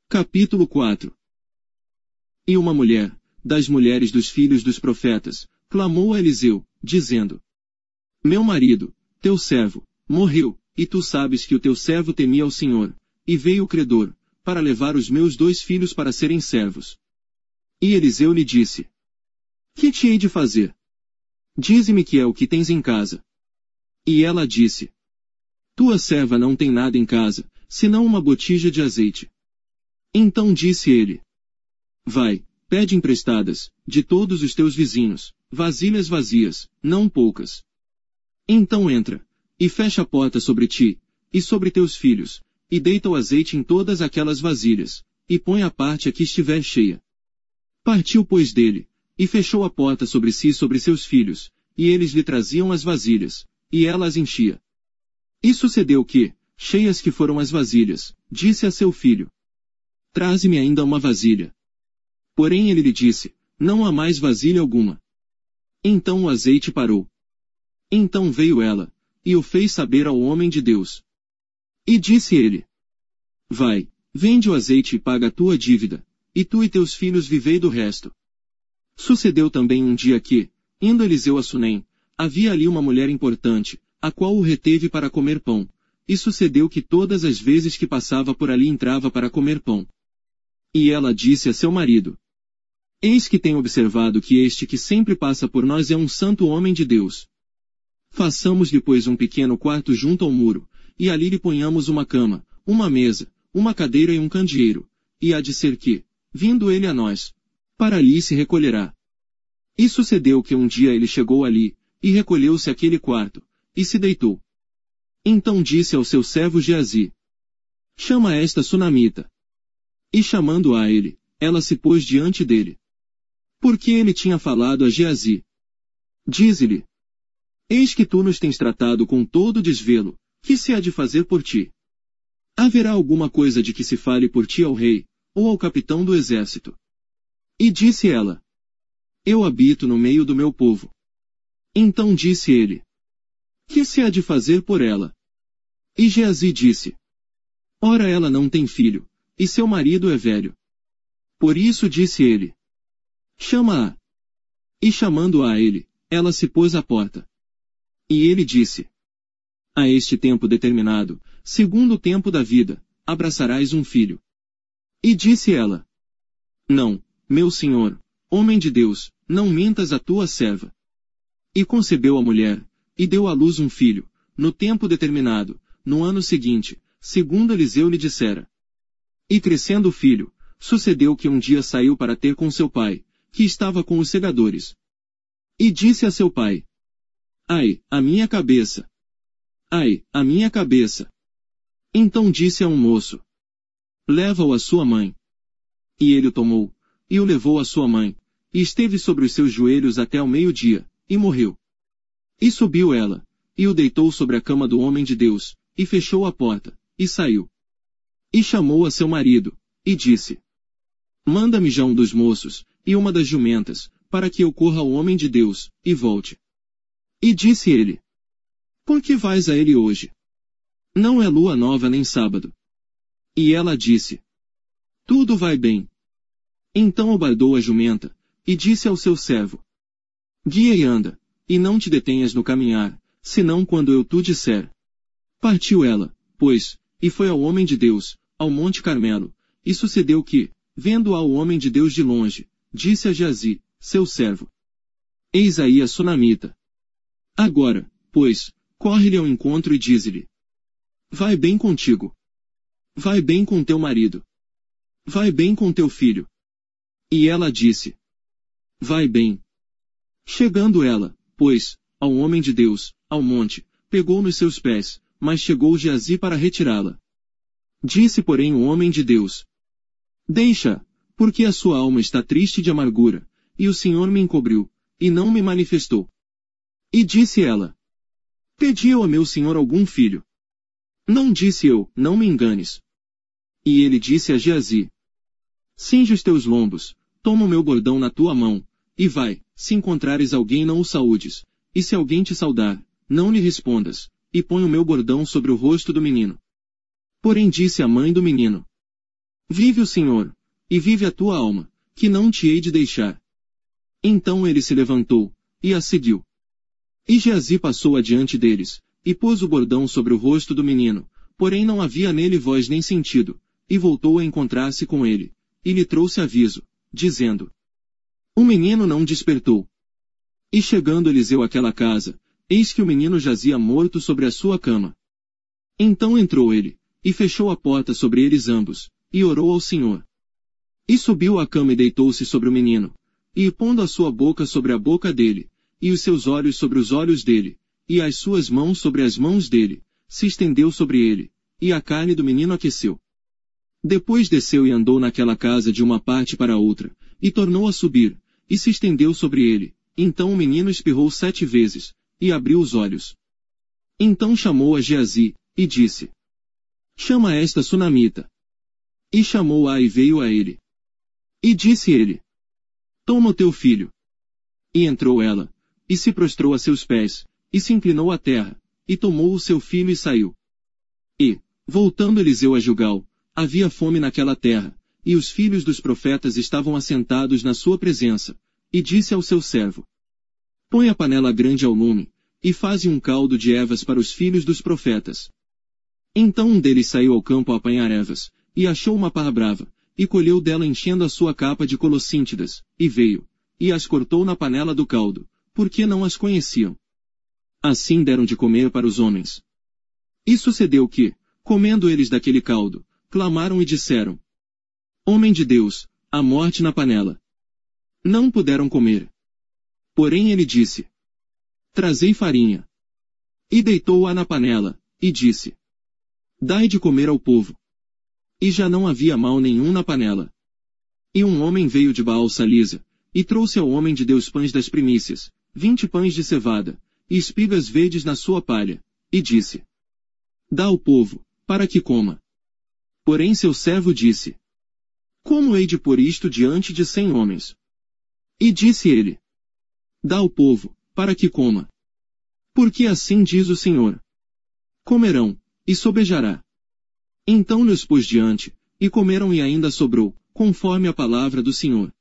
Capítulo 4. E uma mulher, das mulheres dos filhos dos profetas, clamou a Eliseu, dizendo: Meu marido, teu servo, morreu, e tu sabes que o teu servo temia ao Senhor, e veio o credor, para levar os meus 2 filhos para serem servos. E Eliseu lhe disse: Que te hei de fazer? Dize-me que é o que tens em casa. E ela disse: Tua serva não tem nada em casa, senão uma botija de azeite. Então disse ele: Vai, pede emprestadas, de todos os teus vizinhos, vasilhas vazias, não poucas. Então entra, e fecha a porta sobre ti, e sobre teus filhos, e deita o azeite em todas aquelas vasilhas, e põe a parte a que estiver cheia. Partiu pois dele, e fechou a porta sobre si e sobre seus filhos, e eles lhe traziam as vasilhas, e ela as enchia. E sucedeu que, cheias que foram as vasilhas, disse a seu filho: Traze-me ainda uma vasilha. Porém ele lhe disse: Não há mais vasilha alguma. Então o azeite parou. Então veio ela, e o fez saber ao homem de Deus. E disse ele: Vai, vende o azeite e paga a tua dívida, e tu e teus filhos vivei do resto. Sucedeu também um dia que, indo Eliseu a Sunem, havia ali uma mulher importante, a qual o reteve para comer pão, e sucedeu que todas as vezes que passava por ali entrava para comer pão. E ela disse a seu marido: Eis que tenho observado que este que sempre passa por nós é um santo homem de Deus. Façamos-lhe pois um pequeno quarto junto ao muro, e ali lhe ponhamos uma cama, uma mesa, uma cadeira e um candeeiro, e há de ser que, vindo ele a nós, para ali se recolherá. E sucedeu que um dia ele chegou ali, e recolheu-se àquele quarto, e se deitou. Então disse ao seu servo Geazi: Chama esta sunamita. E chamando a ele, ela se pôs diante dele. Porque ele tinha falado a Geazi. Dize-lhe: Eis que tu nos tens tratado com todo desvelo, que se há de fazer por ti? Haverá alguma coisa de que se fale por ti ao rei, ou ao capitão do exército? E disse ela: Eu habito no meio do meu povo. Então disse ele: Que se há de fazer por ela? E Geazi disse: Ora ela não tem filho, e seu marido é velho. Por isso disse ele: Chama-a. E chamando-a a ele, ela se pôs à porta. E ele disse: A este tempo determinado, segundo o tempo da vida, abraçarás um filho. E disse ela: Não, meu senhor, homem de Deus, não mintas a tua serva. E concebeu a mulher, e deu à luz um filho, no tempo determinado, no ano seguinte, segundo Eliseu lhe dissera. E crescendo o filho, sucedeu que um dia saiu para ter com seu pai, que estava com os segadores. E disse a seu pai: Ai, a minha cabeça! Ai, a minha cabeça! Então disse a um moço: Leva-o à sua mãe. E ele o tomou, e o levou à sua mãe, e esteve sobre os seus joelhos até ao meio-dia, e morreu. E subiu ela, e o deitou sobre a cama do homem de Deus, e fechou a porta, e saiu. E chamou a seu marido, e disse: Manda-me já um dos moços, e uma das jumentas, para que eu corra ao homem de Deus, e volte. E disse ele: Por que vais a ele hoje? Não é lua nova nem sábado. E ela disse: Tudo vai bem. Então obardou a jumenta, e disse ao seu servo: Guia e anda, e não te detenhas no caminhar, senão quando eu tu disser. Partiu ela, pois, e foi ao homem de Deus, ao monte Carmelo, e sucedeu que, vendo-a o homem de Deus de longe, disse a Geazi, seu servo: Eis aí a sunamita. Agora, pois, corre-lhe ao encontro e dize-lhe: Vai bem contigo. Vai bem com teu marido. Vai bem com teu filho. E ela disse: Vai bem. Chegando ela, pois, ao homem de Deus, ao monte, pegou nos seus pés, mas chegou Geazi para retirá-la. Disse porém o homem de Deus: Deixa, porque a sua alma está triste de amargura, e o Senhor me encobriu, e não me manifestou. E disse ela: Pedi eu a meu senhor algum filho? Não disse eu, não me enganes. E ele disse a Geazi: Cinge os teus lombos, toma o meu bordão na tua mão, e vai, se encontrares alguém não o saúdes, e se alguém te saudar, não lhe respondas, e põe o meu bordão sobre o rosto do menino. Porém disse a mãe do menino: Vive o Senhor, e vive a tua alma, que não te hei de deixar. Então ele se levantou, e a seguiu. E Geazi passou adiante deles, e pôs o bordão sobre o rosto do menino, porém não havia nele voz nem sentido, e voltou a encontrar-se com ele, e lhe trouxe aviso, dizendo: o menino não despertou. E chegando Eliseu àquela casa, eis que o menino jazia morto sobre a sua cama. Então entrou ele, e fechou a porta sobre eles ambos, e orou ao Senhor. E subiu à cama e deitou-se sobre o menino, e pondo a sua boca sobre a boca dele, e os seus olhos sobre os olhos dele, e as suas mãos sobre as mãos dele, se estendeu sobre ele, e a carne do menino aqueceu. Depois desceu e andou naquela casa de uma parte para outra, e tornou a subir, e se estendeu sobre ele. Então o menino espirrou 7 vezes, e abriu os olhos. Então chamou a Geazi, e disse: chama esta sunamita. E chamou-a e veio a ele. E disse ele: toma o teu filho. E entrou ela, e se prostrou a seus pés, e se inclinou à terra, e tomou o seu filho e saiu. E, voltando Eliseu a Gilgal, havia fome naquela terra, e os filhos dos profetas estavam assentados na sua presença, e disse ao seu servo: põe a panela grande ao lume, e faze um caldo de ervas para os filhos dos profetas. Então um deles saiu ao campo a apanhar ervas, e achou uma parra brava, e colheu dela enchendo a sua capa de colossíntidas, e veio, e as cortou na panela do caldo, porque não as conheciam. Assim deram de comer para os homens. E sucedeu que, comendo eles daquele caldo, clamaram e disseram: homem de Deus, a morte na panela. Não puderam comer. Porém ele disse: trazei farinha. E deitou-a na panela, e disse: dai de comer ao povo. E já não havia mal nenhum na panela. E um homem veio de Baal-Salisa, e trouxe ao homem de Deus pães das primícias, 20 pães de cevada, e espigas verdes na sua palha, e disse: dá ao povo, para que coma. Porém seu servo disse: como hei de pôr isto diante de 100 homens? E disse ele: dá ao povo, para que coma. Porque assim diz o Senhor: comerão, e sobejará. Então lhes pôs diante, e comeram e ainda sobrou, conforme a palavra do Senhor.